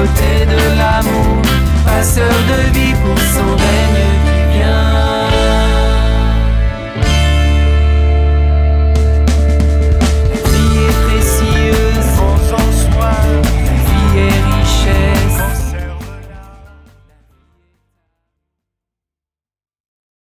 côté de l'amour, passeur de vie pour son rêve.